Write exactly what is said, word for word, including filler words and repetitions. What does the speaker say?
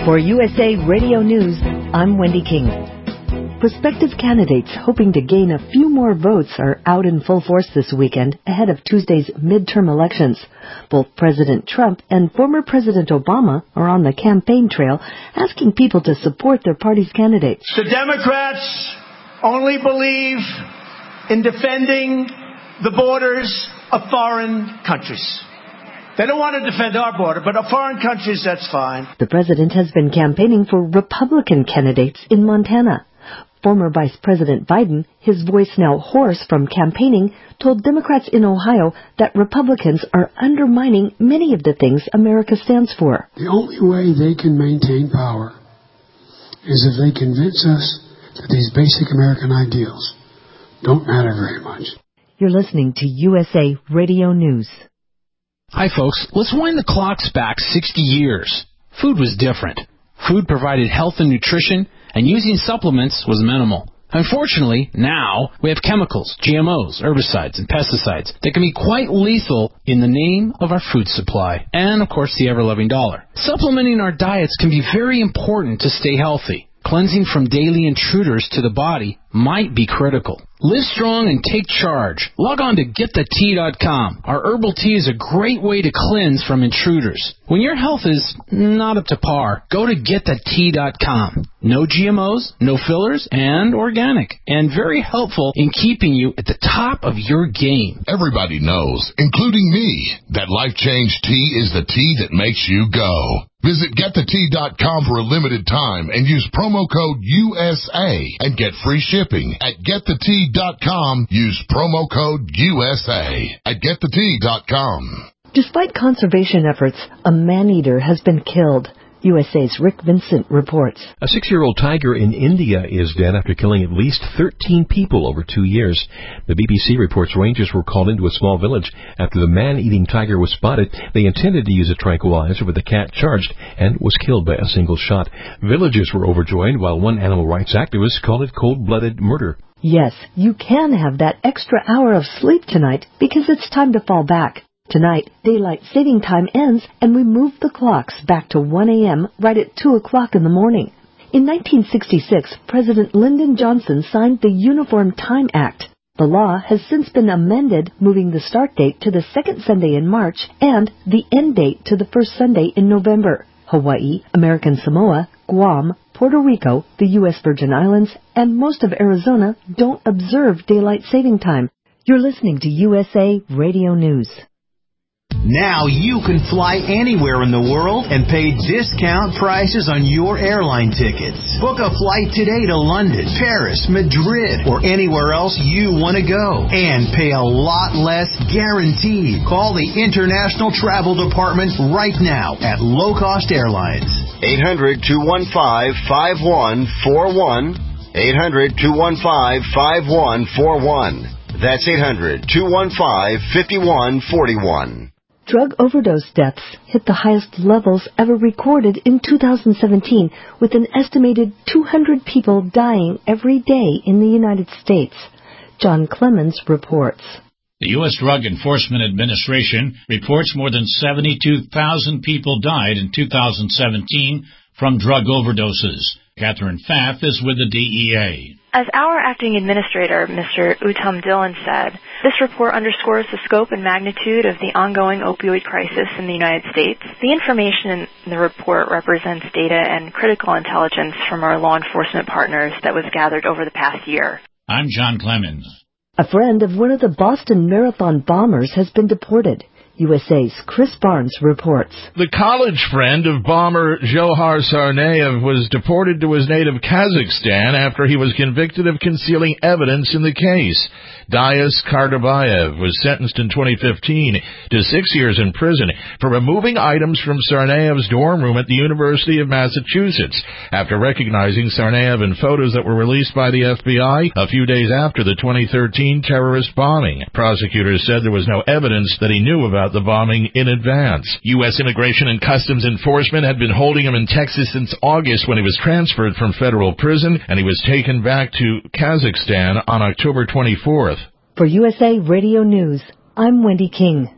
For U S A Radio News, I'm Wendy King. Prospective candidates hoping to gain a few more votes are out in full force this weekend ahead of Tuesday's midterm elections. Both President Trump and former President Obama are on the campaign trail asking people to support their party's candidates. The Democrats only believe in defending the borders of foreign countries. They don't want to defend our border, but of foreign countries, that's fine. The president has been campaigning for Republican candidates in Montana. Former Vice President Biden, his voice now hoarse from campaigning, told Democrats in Ohio that Republicans are undermining many of the things America stands for. The only way they can maintain power is if they convince us that these basic American ideals don't matter very much. You're listening to U S A Radio News. Hi, folks. Let's wind the clocks back sixty years. Food was different. Food provided health and nutrition, and using supplements was minimal. Unfortunately, now we have chemicals, G M Os, herbicides, and pesticides that can be quite lethal in the name of our food supply and, of course, the ever-loving dollar. Supplementing our diets can be very important to stay healthy. Cleansing from daily intruders to the body might be critical. Live strong and take charge. Log on to get the tea dot com. Our herbal tea is a great way to cleanse from intruders. When your health is not up to par, go to get the tea dot com. No G M Os, no fillers, and organic. And very helpful in keeping you at the top of your game. Everybody knows, including me, that Life Change Tea is the tea that makes you go. Visit get the tea dot com for a limited time and use promo code U S A and get free shipping. At get the tea dot com, use promo code U S A at get the tea dot com. Despite conservation efforts, a man-eater has been killed. U S A's Rick Vincent reports. A six-year-old tiger in India is dead after killing at least thirteen people over two years. The B B C reports rangers were called into a small village after the man-eating tiger was spotted. They intended to use a tranquilizer, but the cat charged and was killed by a single shot. Villagers were overjoyed, while one animal rights activist called it cold-blooded murder. Yes, you can have that extra hour of sleep tonight because it's time to fall back. Tonight, daylight saving time ends, and we move the clocks back to one a.m. right at two o'clock in the morning. In nineteen sixty-six, President Lyndon Johnson signed the Uniform Time Act. The law has since been amended, moving the start date to the second Sunday in March and the end date to the first Sunday in November. Hawaii, American Samoa, Guam, Puerto Rico, the U S Virgin Islands, and most of Arizona don't observe daylight saving time. You're listening to U S A Radio News. Now you can fly anywhere in the world and pay discount prices on your airline tickets. Book a flight today to London, Paris, Madrid, or anywhere else you want to go. And pay a lot less guaranteed. Call the International Travel Department right now at Low Cost Airlines. eight hundred, two one five, five one four one. eight hundred, two one five, five one four one. That's eight hundred, two one five, five one four one. Drug overdose deaths hit the highest levels ever recorded in two thousand seventeen, with an estimated two hundred people dying every day in the United States. John Clemens reports. The U S Drug Enforcement Administration reports more than seventy-two thousand people died in two thousand seventeen from drug overdoses. Catherine Pfaff is with the D E A. As our acting administrator, Mister Uttam Dhillon, said, this report underscores the scope and magnitude of the ongoing opioid crisis in the United States. The information in the report represents data and critical intelligence from our law enforcement partners that was gathered over the past year. I'm John Clemens. A friend of one of the Boston Marathon bombers has been deported. U S A's Chris Barnes reports. The college friend of bomber Dzhokhar Tsarnaev was deported to his native Kazakhstan after he was convicted of concealing evidence in the case. Dias Kardabayev was sentenced in twenty fifteen to six years in prison for removing items from Tsarnaev's dorm room at the University of Massachusetts after recognizing Tsarnaev in photos that were released by the F B I a few days after the twenty thirteen terrorist bombing. Prosecutors said there was no evidence that he knew about the bombing in advance. U S Immigration and Customs Enforcement had been holding him in Texas since August when he was transferred from federal prison, and he was taken back to Kazakhstan on October twenty-fourth. For U S A Radio News, I'm Wendy King.